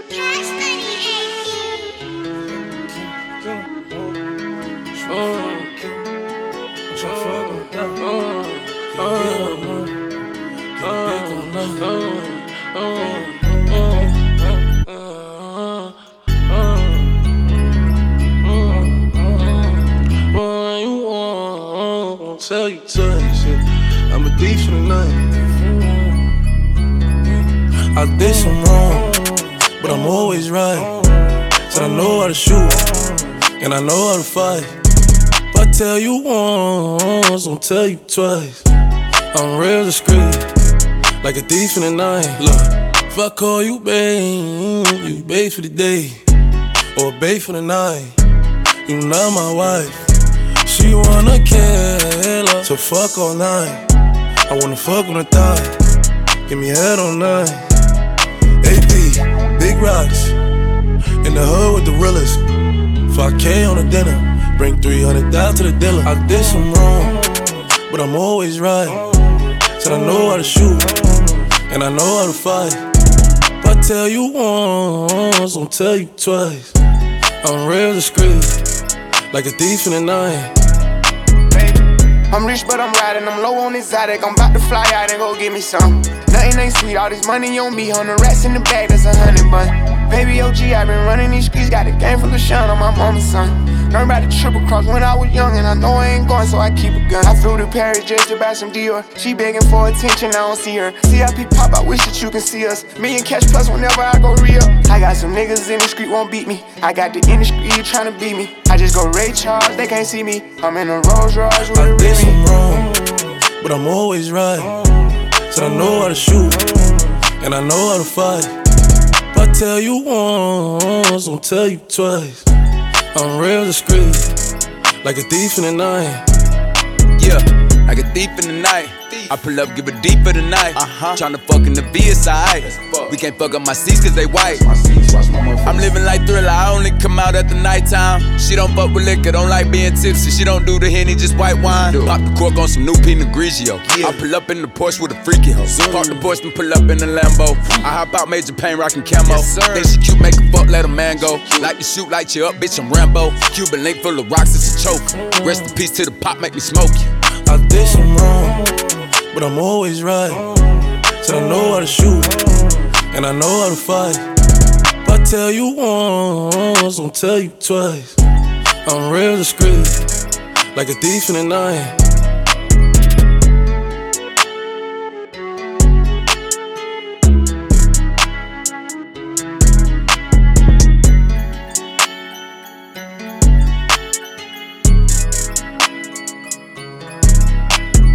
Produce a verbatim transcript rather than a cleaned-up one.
Tell you twice, yeah. I'm a thief for the night. I did some wrong, but I'm always right. Said I know how to shoot, and I know how to fight. If I tell you once, I'll tell you twice. I'm real discreet, like a thief in the night. Look, if I call you babe, you babe for the day, or babe for the night. You not my wife. She wanna kill her, so fuck all night. I wanna fuck on the thigh, give me head all night. A P, big rocks, in the hood with the realest. five K on the dinner, bring three hundred down to the dealer. I did some wrong, but I'm always right. Said I know how to shoot, and I know how to fight. If I tell you once, I'll tell you twice. I'm real discreet, like a thief in the night. I'm rich, but I'm riding, I'm low on exotic. I'm about to fly out and go get me some. Nothing ain't sweet, all this money on me. On the rats in the bag, that's a hundred bun. Baby O G, I been running these streets. Got a game full of shine on my mama's son. Learned about the triple cross when I was young, and I know I ain't going, so I keep a gun. I flew to Paris just to buy some Dior. She begging for attention, I don't see her. C I P pop, I wish that you can see us. Million cash plus whenever I go real. I got some niggas in the street won't beat me. I got the industry tryna beat me. I just go Ray Charles, they can't see me. I'm in a Rolls Royce with I a did Remy. some wrong, but I'm always right. Said I know how to shoot, and I know how to fight. If I tell you once, I'll tell you twice. I'm real discreet, like a thief in the night. Yeah, like a thief in the night. I pull up, give it deep for the night. Uh-huh. Tryna fuck in the V S I. We can't fuck up my seats cause they white. I'm living like Thriller, I only come out at the nighttime. She don't fuck with liquor, don't like being tipsy. She don't do the Henny, just white wine. Pop the cork on some new Pinot Grigio. I pull up in the Porsche with a freaky hoe. Park the Porsche and pull up in the Lambo. I hop out Major Payne rockin' camo. Think she cute, make a fuck, let a man go. Like to shoot, light you up, bitch, I'm Rambo. Cuban link full of rocks, it's a choke. Rest in peace to the pop, make me smoke you. I did some wrong, but I'm always right. Said I know how to shoot, and I know how to fight. If I tell you once, I'll tell you twice. I'm real discreet, like a thief in the night.